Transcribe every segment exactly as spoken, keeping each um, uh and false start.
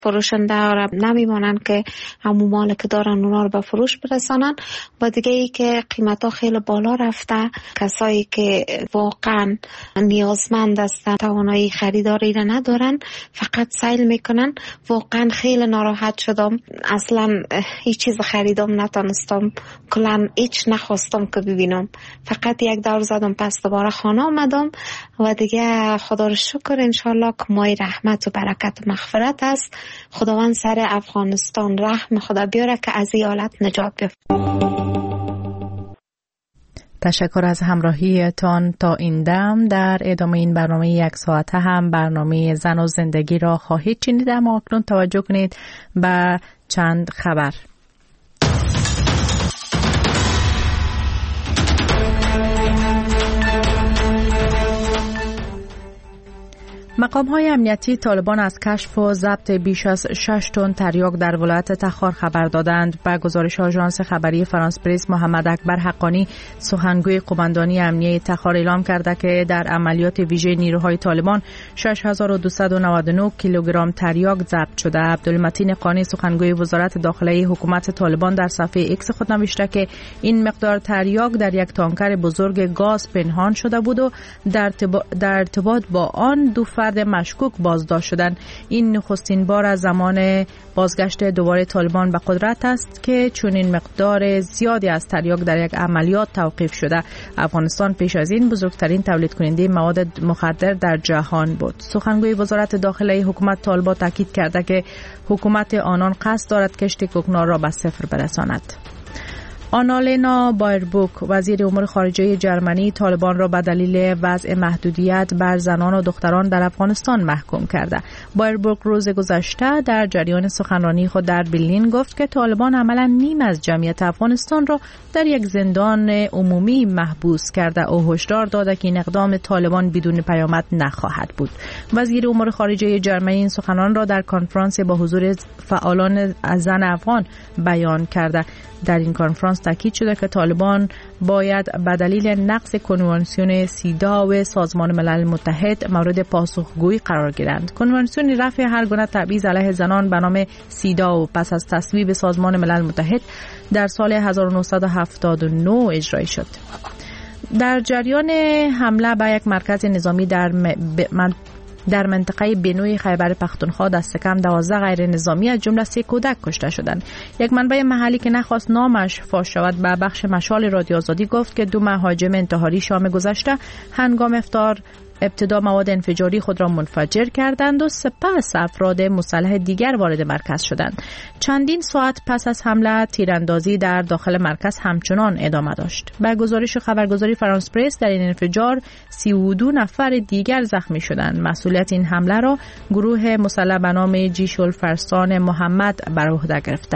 فروشنده ها نمیمانن که همون مال که دارن اونا رو به فروش برسانن. و دیگه ای که قیمت ها خیلی بالا رفته، کسایی که واقعا نیازمند هستن توانایی خریداری را ندارن فقط سیل میکنن. واقعا خیلی ناراحت شدم، اصلا هیچ چیز خریدم نتونستم، کلا هیچ نخواستم که ببینم، فقط یک دور زدم پس دوباره خانه آمدم. و دیگه خدا رو شکر انشالله که مای رحمت و برکت و مغفرت است. خداوند سر افغانستان رحم خدا بیاره که از این حالت نجات بیافته. تشکر از همراهیتان تا این دم. در ادامه این برنامه یک ساعته هم برنامه زن و زندگی را خواهید شنید، اما اکنون توجه کنید به چند خبر. مقام‌های امنیتی طالبان از کشف و ضبط بیش از شش تن تریاک در ولایت تخار خبر دادند. به گزارش آژانس خبری فرانس پرس، محمد اکبر حقانی سخنگوی قماندانی امنیه تخار اعلام کرده که در عملیات ویژه نیروهای طالبان شش هزار و دویست و نود و نه کیلوگرم تریاک ضبط شده. عبدالمتین قانی سخنگوی وزارت داخلی حکومت طالبان در صفحه ایکس خود نوشته که این مقدار تریاک در یک تانکر بزرگ گاز پنهان شده بود و در ارتباط با آن دو فرد مشکوک بازداشت شدند. این نخستین بار از زمان بازگشت دوباره طالبان به قدرت است که چنین مقدار زیادی از تریاک در یک عملیات توقیف شده. افغانستان پیش از این بزرگترین تولید کننده مواد مخدر در جهان بود. سخنگوی وزارت داخلی حکومت طالبان تاکید کرده که حکومت آنان قصد دارد کشت کوکنار را به صفر برساند. آنالینا بایربوک وزیر امور خارجه جرمنی طالبان را به دلیل وضع محدودیت بر زنان و دختران در افغانستان محکوم کرده. بایربوک روز گذشته در جریان سخنرانی خود در برلین گفت که طالبان عملا نیم از جمعیت افغانستان را در یک زندان عمومی محبوس کرده و هشدار داده که این اقدام طالبان بدون پیامد نخواهد بود. وزیر امور خارجه جرمنی این سخنان را در کنفرانس با حضور فعالان زن افغان بیان کرده. در این کنفرانس تاکید شده که طالبان باید به دلیل نقض کنوانسیون سیدا و سازمان ملل متحد مورد پاسخگویی قرار گیرند. کنوانسیون رفع هر گونه تبعیض علیه زنان به نام سیدا و پس از تصویب سازمان ملل متحد در سال هزار و نهصد و هفتاد و نه اجرایی شد. در جریان حمله به یک مرکز نظامی در م... در منطقه بنوی خیبر پختونخوا دست کم دوازده غیر نظامی از جمله سه کودک کشته شدند. یک منبع محلی که نخواست نامش فاش شود به بخش مشال رادیو آزادی گفت که دو مهاجم انتحاری شام گذشته هنگام افطار ابتدا مواد انفجاری خود را منفجر کردند و سپس افراد مسلح دیگر وارد مرکز شدند. چندین ساعت پس از حمله تیراندازی در داخل مرکز همچنان ادامه داشت. به گزارش خبرگزاری فرانس پرس در این انفجار سی و دو نفر دیگر زخمی شدند. مسئولیت این حمله را گروه مسلح به نام جیش الفرسان محمد بر عهده گرفته.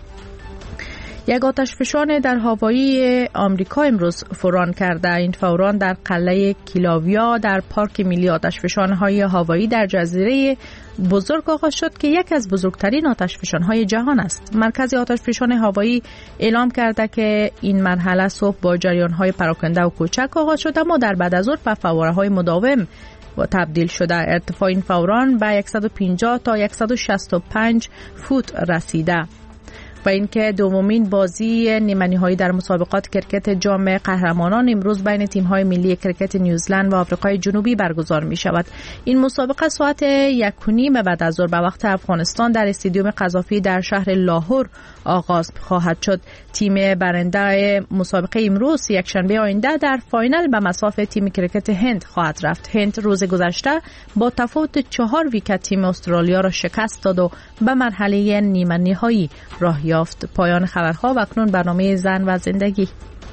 یک آتشفشان در هوایی آمریکا امروز فوران کرده. این فوران در قلعه کیلاویا در پارک ملی آتشفشان‌های هوایی در جزیره بزرگ آغاز شد که یکی از بزرگترین آتشفشان‌های جهان است. مرکز آتشفشان هوایی اعلام کرده که این مرحله صبح با جریان‌های پراکنده و کوچک آغاز شد اما در بعد از ظهر به فواره‌های مداوم و تبدیل شده. ارتفاع این فوران به صد و پنجاه تا صد و شصت و پنج فوت رسیده. و اینکه دومین بازی نیمه‌نهایی در مسابقات کرکت جام قهرمانان امروز بین تیم‌های ملی کرکت نیوزلند و آفریقای جنوبی برگزار می‌شود. این مسابقه ساعت یک و نیم بعد از ظهر به وقت افغانستان در استادیوم قذافی در شهر لاهور آغاز خواهد شد. تیم برنده مسابقه امروز یکشنبه آینده در فاینال به مصاف تیم کرکت هند خواهد رفت. هند روز گذشته با تفاوت چهار ویکت تیم استرالیا را شکست داد و به مرحله نیمه‌نهایی راه یافت. پایان خبرها و اکنون برنامه زن و زندگی.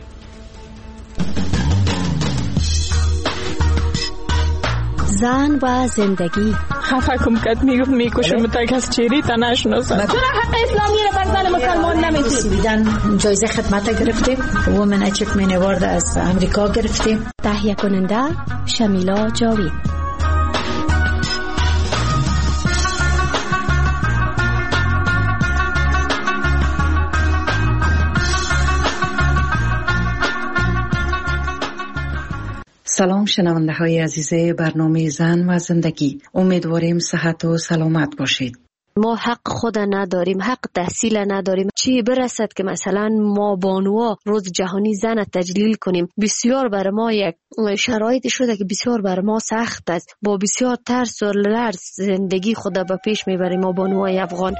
زن و زندگی. خفه کم کت میگفت میکشم تا کس چیری تا نشناسم. چرا حق اسلامی رو بر زن مسلمان نمیدید؟ بیدن جایزه خدمت گرفتیم. وومن اچیومنت اوارد از امریکا گرفتیم. تهیه کننده شمیلا جاوید. سلام شنونده های عزیز برنامه زن و زندگی. امیدواریم صحت و سلامت باشید. ما حق خود نداریم، حق تحصیل نداریم. چی برسد که مثلا ما بانوها روز جهانی زن تجلیل کنیم؟ بسیار بر ما یک شرایط شده که بسیار بر ما سخت است. با بسیار ترس و لرز زندگی خود به پیش میبریم ما بانوهای افغان.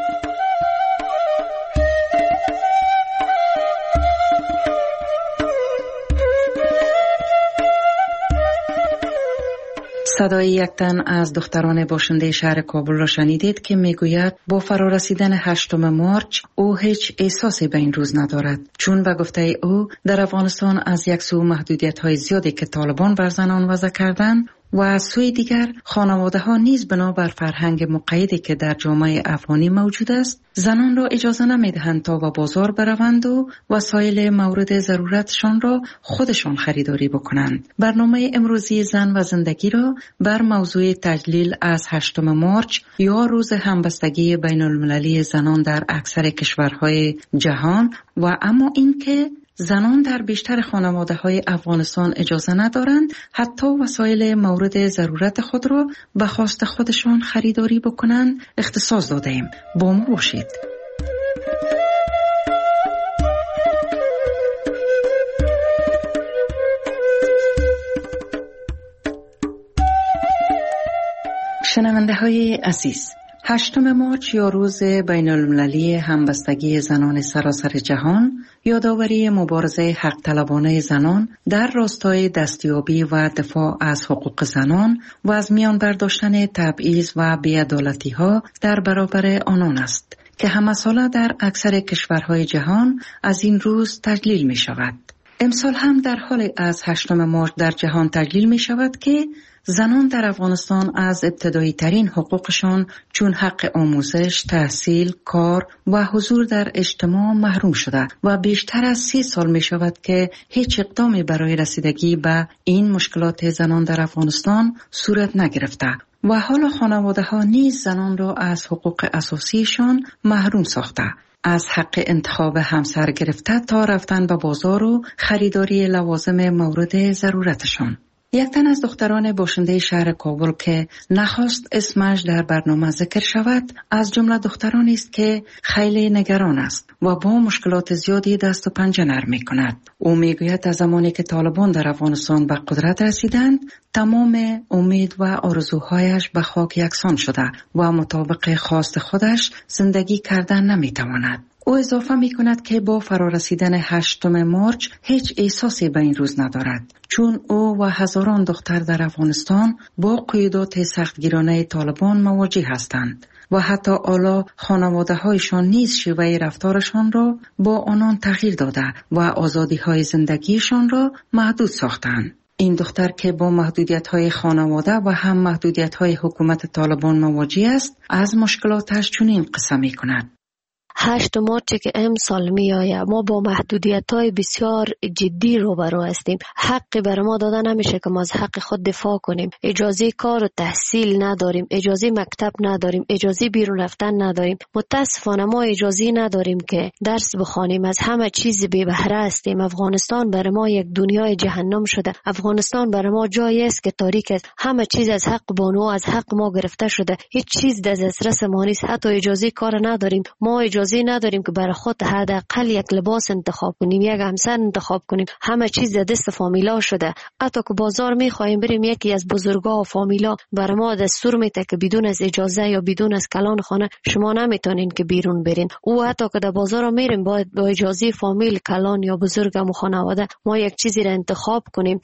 صدای یک تن از دختران باشنده شهر کابل را شنیدید که میگوید با فرارسیدن هشتم مارچ او هیچ احساسی به این روز ندارد، چون به گفته او در افغانستان از یک سو محدودیت های زیادی که طالبان بر زنان وضع کردند و از سوی دیگر خانواده ها نیز بنابر فرهنگ مقیدی که در جامعه افغانی موجود است زنان را اجازه نمیدهند تا به بازار بروند و وسایل مورد ضرورتشان را خودشان خریداری بکنند. برنامه امروزی زن و زندگی را بر موضوع تجلیل از هشتم مارچ یا روز همبستگی بین المللی زنان در اکثر کشورهای جهان و اما اینکه زنان در بیشتر خانواده های افغانستان اجازه ندارند حتی وسایل مورد ضرورت خود را به خواست خودشان خریداری بکنند اختصاص داده ایم. با ما باشید. شنونده های عزیز، هشتم مارچ یا روز بین المللی همبستگی زنان سراسر جهان یادآوری مبارزه حق طلبانه زنان در راستای دستیابی و دفاع از حقوق زنان و از میان برداشتن تبعیض و بی‌عدالتی ها در برابر آنان است که همه ساله در اکثر کشورهای جهان از این روز تجلیل می شود. امسال هم در حال از هشتم مارچ در جهان تجلیل می شود که زنان در افغانستان از ابتدایی ترین حقوقشان چون حق آموزش، تحصیل، کار و حضور در اجتماع محروم شده و بیشتر از سی سال می شود که هیچ اقدامی برای رسیدگی به این مشکلات زنان در افغانستان صورت نگرفته و حالا خانواده ها نیز زنان را از حقوق اساسیشان محروم ساخته، از حق انتخاب همسر گرفته تا رفتن به بازار و خریداری لوازم مورد ضرورتشان. یک تن از دختران باشنده شهر کابل که نخواست اسمش در برنامه ذکر شود از جمله دخترانی است که خیلی نگران است و با مشکلات زیادی دست و پنجه نرم می کند. او می گوید از زمانی که طالبان در افغانستان به قدرت رسیدند تمام امید و آرزوهایش به خاک یکسان شده و مطابق خواست خودش زندگی کردن نمی تواند. او اضافه می کند که با فرارسیدن هشتم مارچ هیچ احساسی به این روز ندارد، چون او و هزاران دختر در افغانستان با قیودات سختگیرانه طالبان مواجه هستند و حتی حالا خانواده هایشان نیز شیوه رفتارشان را با آنان تغییر داده و آزادی های زندگیشان را محدود ساختند. این دختر که با محدودیت های خانواده و هم محدودیت های حکومت طالبان مواجه است از مشکلاتش چنین قصه می کند. هشت مارچ که امسال می آید ما با محدودیت های بسیار جدی روبرو هستیم. حقی بر ما داده نمیشه که ما از حق خود دفاع کنیم. اجازه کار و تحصیل نداریم، اجازه مکتب نداریم، اجازه بیرون رفتن نداریم. متاسفانه ما اجازه نداریم که درس بخوانیم. از همه چیز بی بهره هستیم. افغانستان بر ما یک دنیای جهنم شده. افغانستان بر ما جایی است که تاریک است. همه چیز از حق بانو از حق ما گرفته شده. هیچ چیز در دسترس ما نیست. حتی اجازه کار نداریم. ما اجازه نداریم که برای خود حداقل یک لباس انتخاب کنیم، یک همسر انتخاب کنیم. همه چیز در دست فامیلا شده. حتی که بازار میخوایم بریم یکی از بزرگا و فامیلا برای ما دستور میده که بدون از اجازه یا بدون از کلان خانه شما نمیتونین که بیرون برین. او حتی که در بازار میریم باید با اجازه فامیل، کلان یا بزرگم و خانواده ما یک چیزی را انتخاب کنیم.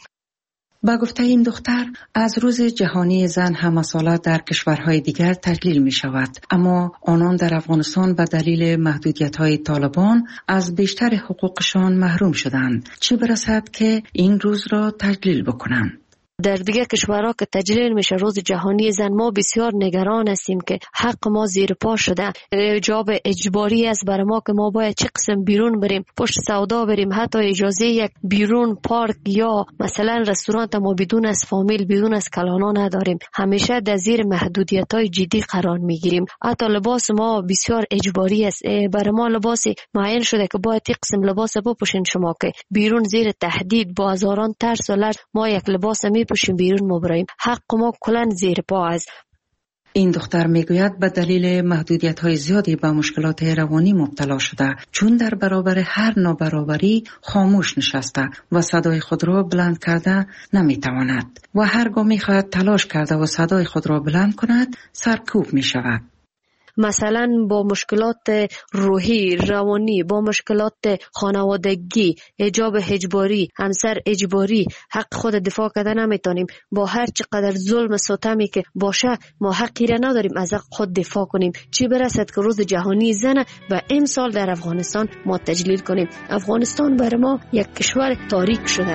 با گفته این دختر از روز جهانی زن همه ساله در کشورهای دیگر تجلیل می شود، اما آنان در افغانستان به دلیل محدودیت های طالبان از بیشتر حقوقشان محروم شدند، چه برسد که این روز را تجلیل بکنند. در دیگه کشورها که تجلیل میشه روز جهانی زن ما بسیار نگران هستیم که حق ما زیر پا شده. جاب اجباری است برای ما که ما باید چه قسم بیرون بریم، پشت سودا بریم، حتی اجازه یک بیرون پارک یا مثلا رستوران ما بدون از فامیل، بدون از کلانا نداریم. همیشه در زیر محدودیت های جدی قرار میگیریم. حتی لباس ما بسیار اجباری است. برای ما لباس معین شده که باید یک قسم لباس بپوشین شما که بیرون زیر تهدید با هزاران ترس و لرز ما یک لباس می پوشیم بیرون مبرایم. حق ما کلن زیر پا است. این دختر میگوید به دلیل محدودیت‌های زیادی به مشکلات روانی مبتلا شده، چون در برابر هر نابرابری خاموش نشسته و صدای خود را بلند کرده نمیتواند و هرگاه میخواهد تلاش کرده و صدای خود را بلند کند سرکوب میشود. مثلا با مشکلات روحی، روانی، با مشکلات خانوادگی، حجاب اجباری، همسر اجباری، حق خود دفاع کردن نمیتونیم. با هر چقدر ظلم ستمی که باشه ما حقی را نداریم از حق خود دفاع کنیم. چی برسد که روز جهانی زن و امسال در افغانستان ما تجلیل کنیم. افغانستان بر ما یک کشور تاریک شده.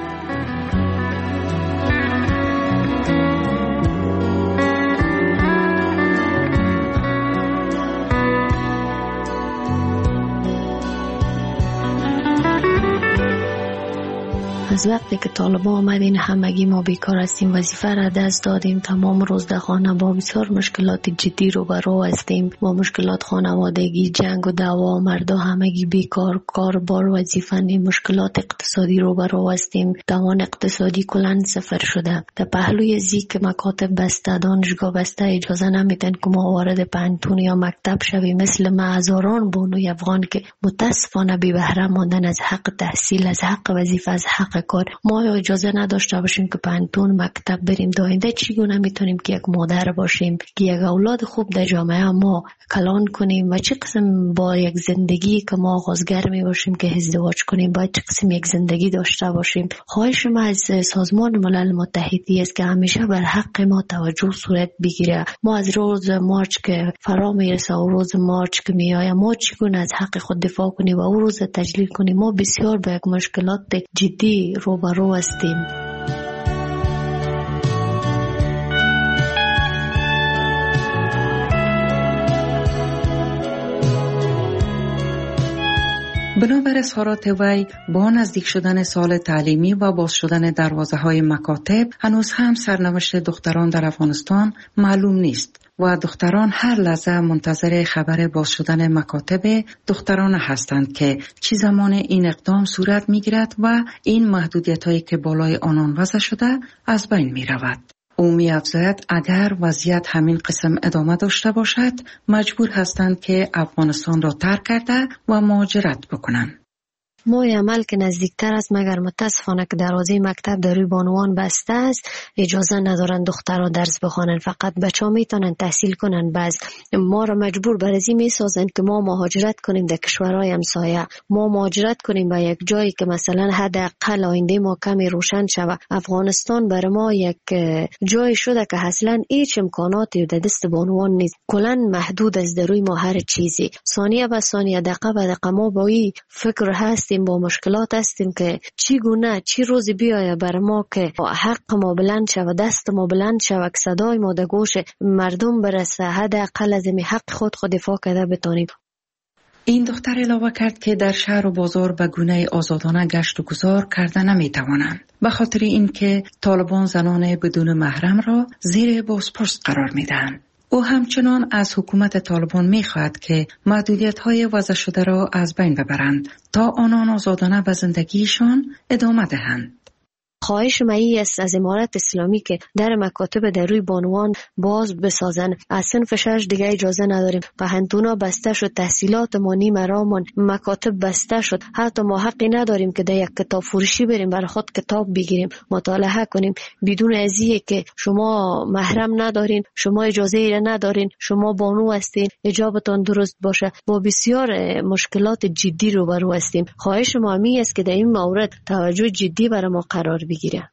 از وقتی که طالبان آمدین همگی ما بیکار هستیم، وظیفه را دست دادیم، تمام روز در خانه با بسیار مشکلات جدی روبرو هستیم. با مشکلات خانوادگی، جنگ و دعوا، مردا همگی بیکار، کار بار وظیفه نیم، مشکلات اقتصادی روبرو هستیم. توان اقتصادی کلان صفر شده. در پهلوی زی که مکاتب بسته، دانشگاه بسته، اجازه نمیدن که ما وارد پانتون یا مکتب شویم. مثل ما هزاران بانوی افغان که متاسفانه بی بهره ماندن از حق تحصیل، از حق وظیفه، از حق کار. ما اجازه نداشته باشیم که پانتون مکتب بریم. داینده چگونه میتونیم که یک مادر باشیم که یک اولاد خوب در جامعه ما کلان کنیم و چه قسم با یک زندگی که ما آغازگر می باشیم که ازدواج کنیم، باید چه قسم یک زندگی داشته باشیم. خواهش ما از سازمان ملل متحدی است که همیشه بر حق ما توجه صورت بگیره. ما از روز مارچ که فرا میرسه و روز مارچ که میآید ما چگونه از حق خود دفاع کنیم و او روز تجلیل کنیم. ما بسیار با یک مشکلات جدی روبرو هستیم. بنابر اظهارات وی با نزدیک شدن سال تعلیمی و باز شدن دروازه های مکاتب هنوز هم سرنوشت دختران در افغانستان معلوم نیست و دختران هر لحظه منتظر خبر باز شدن مکاتب دختران هستند که چه زمان این اقدام صورت می گیرد و این محدودیت هایی که بالای آنان وضع شده از بین می رود. او می افزاید اگر وضعیت همین قسم ادامه داشته باشد مجبور هستند که افغانستان را ترک کرده و مهاجرت بکنند. ماه عمل که نزدیکتر است مگر متاسفانه که دروازه مکتب در روی بانوان بسته است، اجازه ندارن دخترها درس بخوانن، فقط بچه‌ها میتونن تحصیل کنن. بعض ما را مجبور بر ازی میسازن که ما مهاجرت کنیم در کشورهای همسایه، ما مهاجرت کنیم به یک جایی که مثلا حداقل آینده ما کمی روشن شود. افغانستان بر ما یک جای شده که اصلا هیچ امکاناتی در دست بانوان نیست، کلا محدود است در روی ما هر چیزی. ثانیه به ثانیه، دقیقه به دقیقه ما با این فکر هستیم، با مشکلات هستیم که چی گونه چی روزی بیایه بر ما که حق ما بلند شود، دست ما بلند شود، که صدای ما در گوش مردم برسه، حداقل از این حق خود خود دفاع کرده بتونیم. این دختر علاوه کرد که در شهر و بازار به گونه آزادانه گشت و گذار کرده نمی توانند، به خاطر اینکه طالبان زنان بدون محرم را زیر بازپرس قرار می دهند. او همچنان از حکومت طالبان می خواهد که محدودیت‌های وضع شده را از بین ببرند تا آنان آزادانه به زندگیشان ادامه دهند. خواهش مایی است از امارت اسلامی که در مکاتب در روی بانوان باز بسازن. از صنف شش دیگه اجازه نداریم. پهنتونا بسته شد، تحصیلات ما نیم رامان، مکاتب بسته شد. حتی ما حقی نداریم که در یک کتاب فروشی بریم برای خود کتاب بگیریم مطالعه کنیم بدون ازیه که شما محرم ندارین، شما اجازه ای ندارین، شما بانو هستین، حجابتان درست باشه. با بسیار مشکلات جدی روبرو هستیم. خواهش ما می است که در این مورد توجه جدی برای ما قرار بگیره.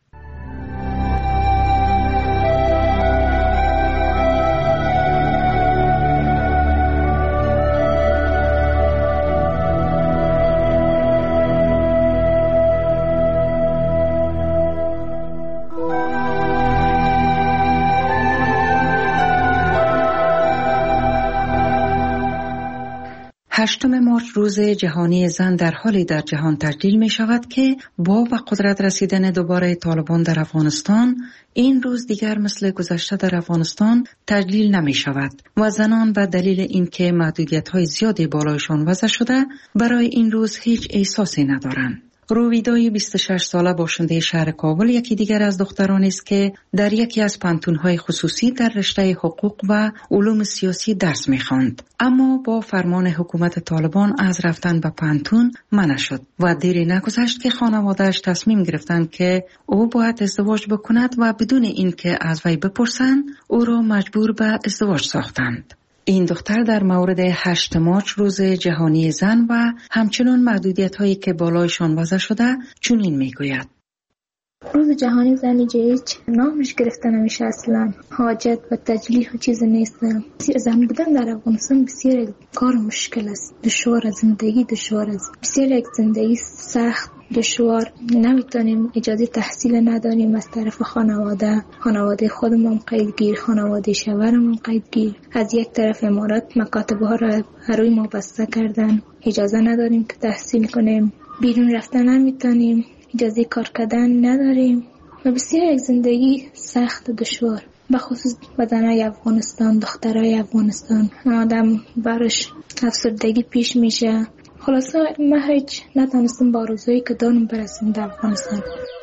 هشتم مارچ روز جهانی زن در حالی در جهان تجلیل می شود که با به قدرت رسیدن دوباره طالبان در افغانستان این روز دیگر مثل گذشته در افغانستان تجلیل نمی شود و زنان به دلیل اینکه محدودیت های زیادی بالایشان وضع شده برای این روز هیچ احساسی ندارند. رویدای بیست و شش ساله باشنده شهر کابل یکی دیگر از دخترانی است که در یکی از پانتون‌های خصوصی در رشته حقوق و علوم سیاسی درس می‌خواند، اما با فرمان حکومت طالبان از رفتن به پانتون منع شد و دیری نگذشت که خانواده‌اش تصمیم گرفتند که او باید ازدواج بکند و بدون اینکه از وی بپرسند او را مجبور به ازدواج ساختند. این دختر در مورد هشت مارچ روز جهانی زن و همچنان محدودیت هایی که بالایشان وضع شده چنین میگوید: روز جهانی زن هیچ نامش گرفته نمیشه، اصلا حاجت و تجلیل و چیز نیست. زن بودن در افغانستان بسیار کار مشکل است، دشوار زندگی دشوار است، بسیار یک زندگی سخت دشوار. نمیتونیم اجازه تحصیل نداریم از طرف خانواده، خانواده خودمون قیدگیر، خانواده شوهرمون قیدگیر. از یک طرف امارات مکاتب ها را روی ما بسته کردن، اجازه نداریم که تحصیل کنیم، بیرون رفتن نمیتونیم، اجازه کار کردن نداریم و بسیار یک زندگی سخت و دشوار. بخصوص بدنای افغانستان، دخترای افغانستان، آدم برش افسردگی پیش میشه. خلاصه ما هیچ نتونستم با آرزویی که دارم برسیم در افغانستان.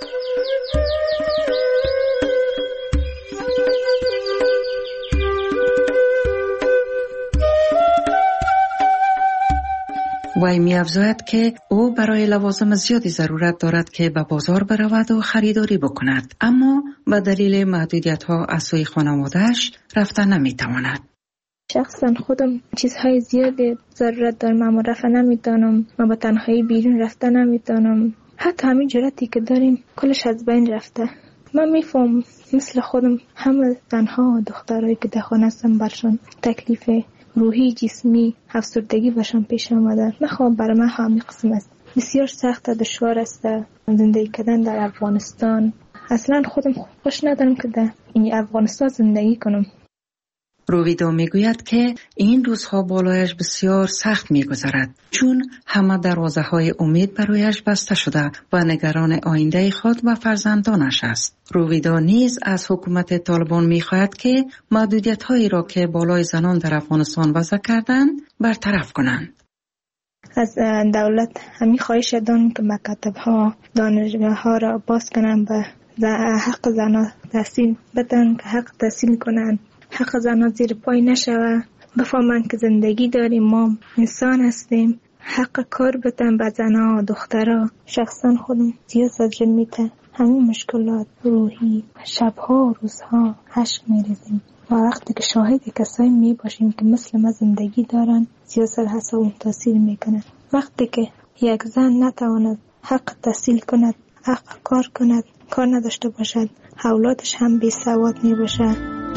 وی می افزاید که او برای لوازم زیادی ضرورت دارد که به بازار برود و خریداری بکند، اما به دلیل محدودیت ها از سوی خانواده‌اش رفتن نمی تواند. شخصا خودم چیزهای زیادی ضرورت دارم اما رفتن نمیتونم و با تنهایی بیرون رفتن نمیتونم. حتی همین جرأتی که داریم کلش از بین رفته. من میفهم مثل خودم همه زنها و دخترایی که در خانه هستن برشان تکلیف روحی جسمی افسردگی برشان پیش آمده. نخوام برای من همین قسم است. بسیار سخت و دشوار است زندگی کردن در افغانستان. اصلا خودم خوش ندارم که در این افغانستان زندگی کنم. رویدا میگوید که این روزها بالایش بسیار سخت میگذرد، چون همه دروازه های امید برایش بسته شده و نگران آینده خود و فرزندانش است. رویدا نیز از حکومت طالبان میخواهد که محدودیت هایی را که بالای زنان در افغانستان وضع کردند برطرف کنند. از دولت همین خواهش دارم که مکاتب ها، دانشگاه ها را باز کنند و حق زنان تحصیل بدن، که حق تحصیل کنند، حق زنان زیر پای نشوه، بفهمن که زندگی داریم، ما انسان هستیم، حق کار بدن به زنان و دخترها. شخصا خودم زیاد زجر میته، همین مشکلات روحی، شبها و روزها عشق میریزیم و وقتی که شاهد کسایی می باشیم که مثل ما زندگی دارن زیاد سر حسابون تاثیر میکنه. وقتی که یک زن نتواند حق تحصیل کند، حق کار کند، کار نداشته باشد، اولادش هم بی سواد می باشه.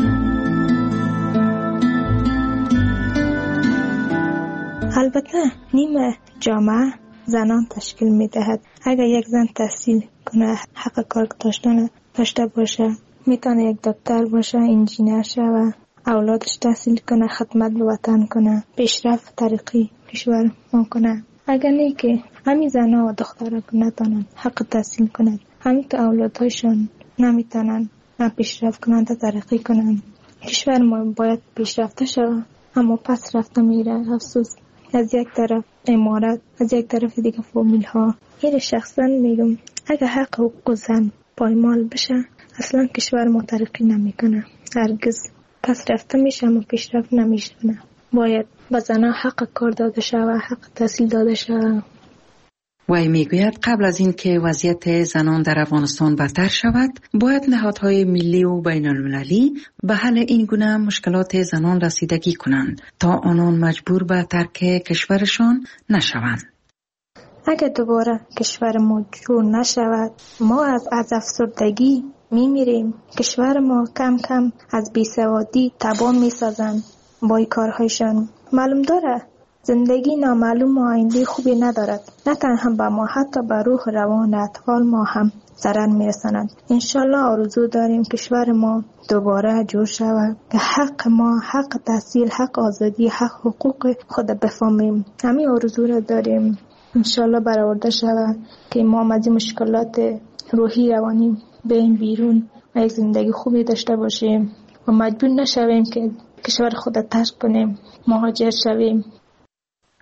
البته نیمه جامعه زنان تشکیل می دهد. اگر یک زن تحصیل کنه، حق کار داشتن داشته باشه، میتونه یک دکتر باشه، انجینر شه، اولادش تحصیل کنه، خدمت به وطن کنه، پیشرفت ترقی کشور کنه. اگر نه که همین زنها و دخترها که نتونن حق تحصیل کنند، همین تو اولادهایشان نمیتونن نه پیشرفت کنند تا ترقی کنند. کشور ما باید پیشرفته شود اما پس رفته میره. افسوس، از یک طرف امارات، از یک طرف دیگه فامیل ها. این شخصا میگم اگر حق حقوق زن پایمال بشه اصلا کشور ما ترقی نمیکنه، هرگز پس رفته میشه اما پیشرفت نمیشه. باید به زنها حق کار داده شود، حق تحصیل داده شود. وی میگوید قبل از این که وضعیت زنان در افغانستان بدتر شود، باید نهادهای ملی و بین المللی به حل این گونه مشکلات زنان رسیدگی کنند تا آنان مجبور به ترک کشورشان نشوند. اگر دوباره کشور ما جور نشود، ما از از افسردگی میمیریم. کشور ما کم کم از بیسوادی تباه میسازند با این کارهایشان. معلوم داره زندگی نامعلوم و آینده خوبی ندارد، نه تنها به ما، حتی به روح روان اطفال ما هم ضرر میرساند. انشالله آرزو داریم کشور ما دوباره جور شود که حق ما، حق تحصیل، حق آزادی، حق حقوق خود بفهمیم. همین آرزو را داریم. انشالله برآورده شود که ما از این مشکلات روحی روانی بریم بیرون و یک زندگی خوبی داشته باشیم و مجبور نشویم که کشور خود ترک کنیم، مهاجر شویم.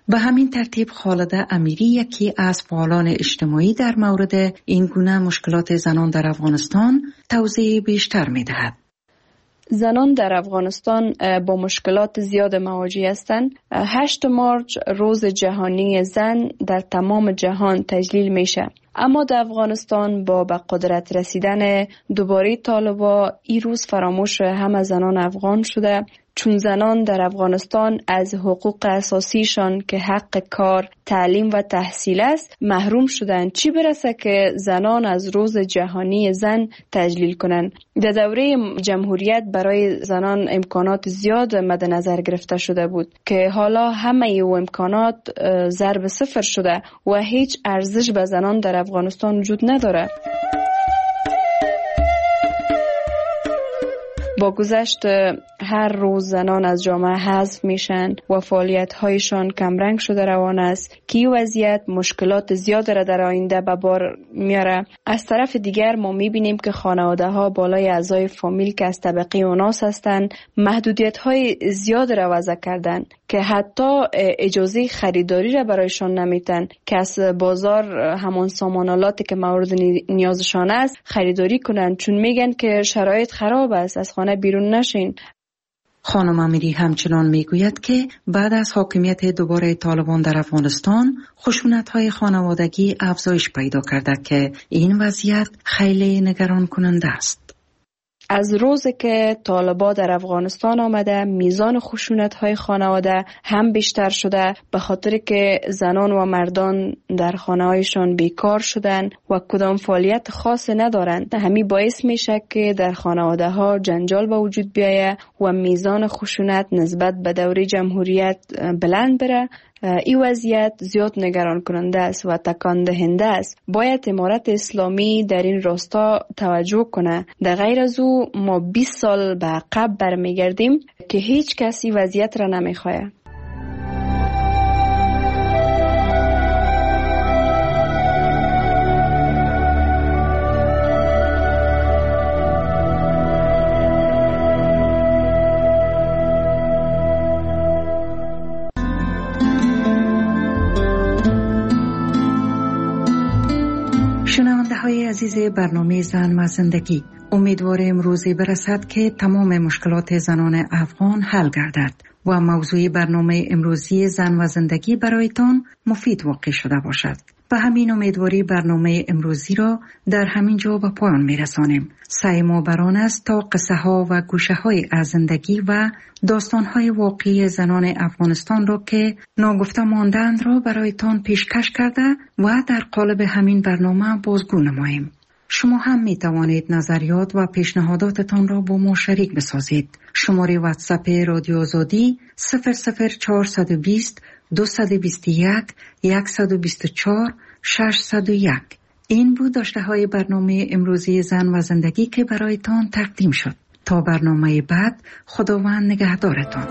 به همین ترتیب خالده امیری یکی از فعالان اجتماعی در مورد این گونه مشکلات زنان در افغانستان توضیح بیشتر می دهد. زنان در افغانستان با مشکلات زیاد مواجه هستند. هشت مارچ روز جهانی زن در تمام جهان تجلیل میشه. اما در افغانستان با به قدرت رسیدن دوباره طالبا این روز فراموش همه زنان افغان شده، چون زنان در افغانستان از حقوق اساسیشان که حق کار، تعلیم و تحصیل است محروم شدند، چی برسه که زنان از روز جهانی زن تجلیل کنند. در دوره جمهوریت برای زنان امکانات زیاد مد نظر گرفته شده بود که حالا همه او امکانات ضرب صفر شده و هیچ ارزش به زنان در افغانستان وجود نداره. با گذشت هر روز زنان از جامعه حذف میشن و فعالیت‌هایشان کمرنگ شده روان است که این وضعیت مشکلات زیاد را در آینده به بار میاره. از طرف دیگر ما میبینیم که خانواده‌ها بالای اعضای فامیل که از طبقه اوناس هستند محدودیت‌های زیاد را وضع کردن که حتی اجازه خریداری را برایشان نمیتن که از بازار همون سامانالاتی که مورد نیازشان است خریداری کنند، چون میگن که شرایط خراب است، از خانه بیرون نشین. خانم امیری همچنان میگوید که بعد از حاکمیت دوباره طالبان در افغانستان خشونت‌های خانوادگی افزایش پیدا کرده که این وضعیت خیلی نگران کننده است. از روزی که طالبان در افغانستان آمده میزان خشونت‌های خانواده هم بیشتر شده، به خاطر که زنان و مردان در خانه‌هایشان بیکار شدن و کدام فعالیت خاص ندارند. همین باعث میشه که در خانواده‌ها جنجال به وجود بیاید و میزان خشونت نسبت به دوره جمهوریت بلند بره. این وضعیت زیاد نگران کننده است و تکان دهنده است. باید امارت اسلامی در این راستا توجه کنه. در غیر از او ما بیست سال به عقب برمیگردیم که هیچ کسی وضعیت را نمیخواه. شنونده های عزیز برنامه زن و زندگی، امیدواریم روزی برسد که تمام مشکلات زنان افغان حل گردد و موضوع برنامه امروزی زن و زندگی برایتان مفید واقع شده باشد. به همین امیدواری برنامه امروزی را در همین جا به پایان می رسانیم. سعی ما بران است تا قصه ها و گوشه های از زندگی و داستان های واقعی زنان افغانستان را که ناگفته ماندند را برایتان پیشکش کرده و در قالب همین برنامه بازگو نماییم. شما هم می توانید نظریات و پیشنهاداتتان را با ما شریک بسازید. شماره واتساپ رادیو آزادی صفر صفر چهارصد و بیست دویست و بیست و یک صد و بیست و چهار ششصد و یک. این بود داشته های برنامه امروزی زن و زندگی که برایتان تقدیم شد. تا برنامه بعد، خداوند نگهدارتان.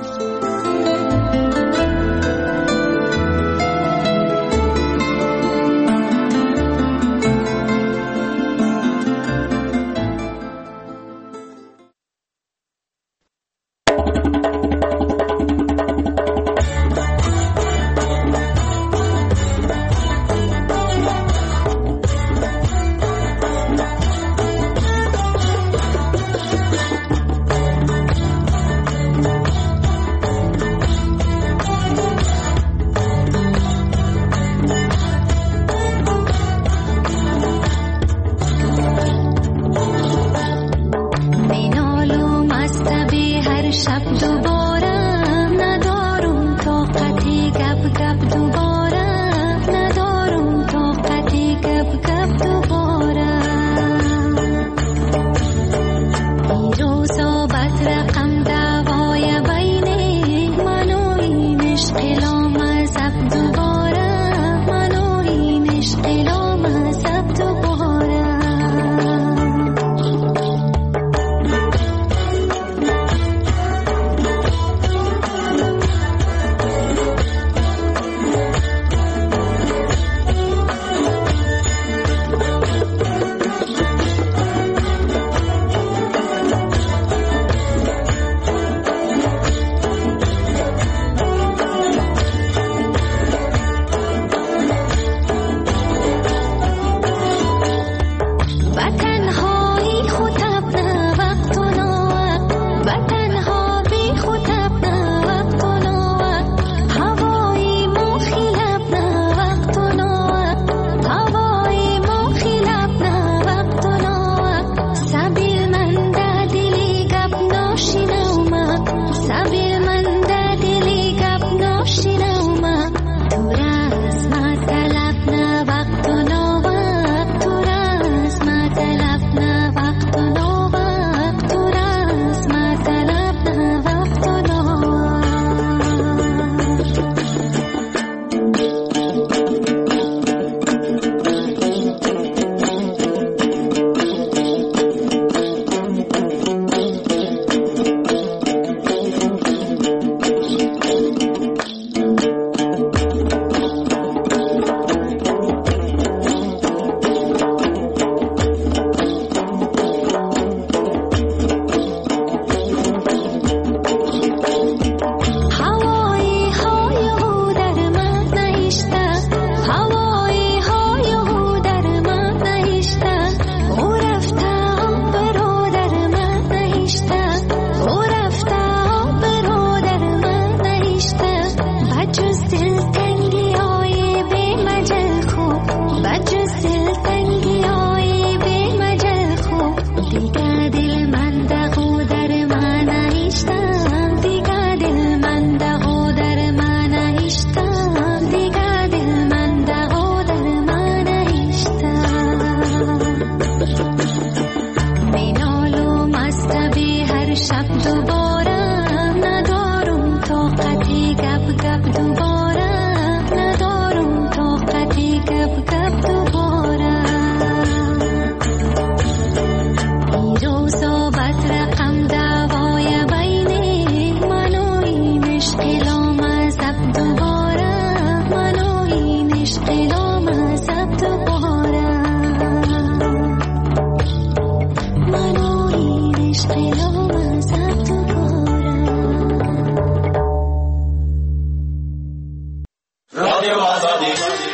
آزادی و آزادی.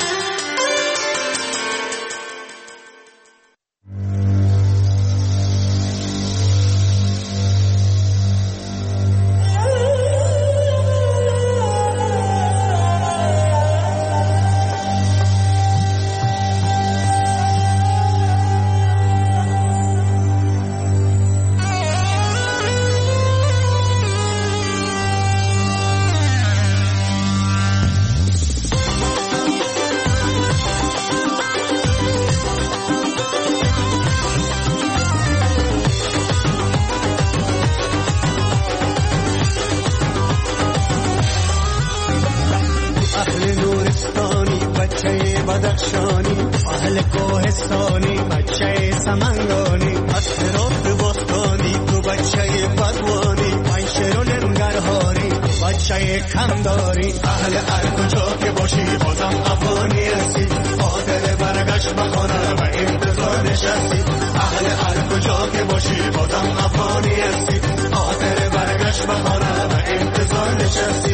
بدخشانی اهل کوهستانی بچه سمنگانی اطراف بستانی تو بچه بدوانی من شرون ننگرهاری بچه کمداری اهل هر کجا که باشی بازم افغانی هستی خاطر برگشت بخانه و انتظار نشستی اهل هر کجا که باشی بازم افغانی هستی خاطر برگشت بخانه و انتظار نشستی